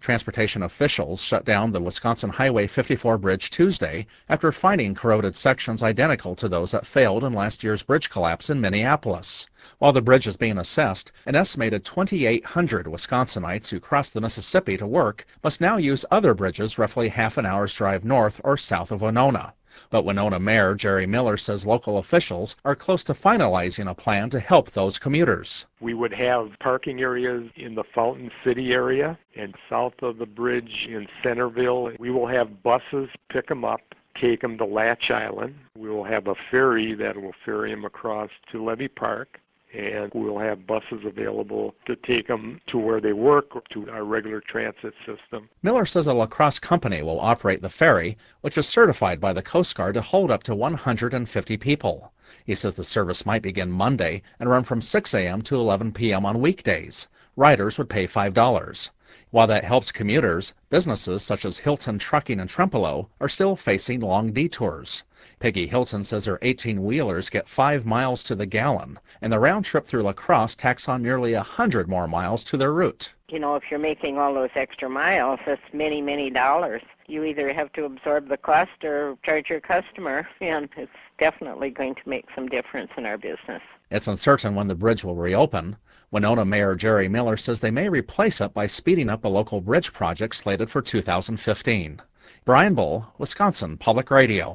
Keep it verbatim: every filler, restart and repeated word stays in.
Transportation officials shut down the Wisconsin Highway fifty-four bridge Tuesday after finding corroded sections identical to those that failed in last year's bridge collapse in Minneapolis. While the bridge is being assessed, an estimated twenty-eight hundred Wisconsinites who cross the Mississippi to work must now use other bridges roughly half an hour's drive north or south of Winona. But Winona Mayor Jerry Miller says local officials are close to finalizing a plan to help those commuters. We would have parking areas in the Fountain City area and south of the bridge in Centerville. We will have buses pick them up, take them to Latch Island. We will have a ferry that will ferry them across to Levy Park. And we'll have buses available to take them to where they work or to our regular transit system. Miller says a La Crosse company will operate the ferry, which is certified by the Coast Guard to hold up to one hundred fifty people. He says the service might begin Monday and run from six a.m. to eleven p.m. on weekdays. Riders would pay five dollars. While that helps commuters, businesses such as Hilton Trucking and Trempolo are still facing long detours. Peggy Hilton says her eighteen-wheelers get five miles to the gallon, and the round trip through La Crosse tacks on nearly one hundred more miles to their route. You know, if you're making all those extra miles, that's many, many dollars. You either have to absorb the cost or charge your customer, and it's definitely going to make some difference in our business. It's uncertain when the bridge will reopen. Winona Mayor Jerry Miller says they may replace it by speeding up a local bridge project slated for two thousand fifteen. Brian Bull, Wisconsin Public Radio.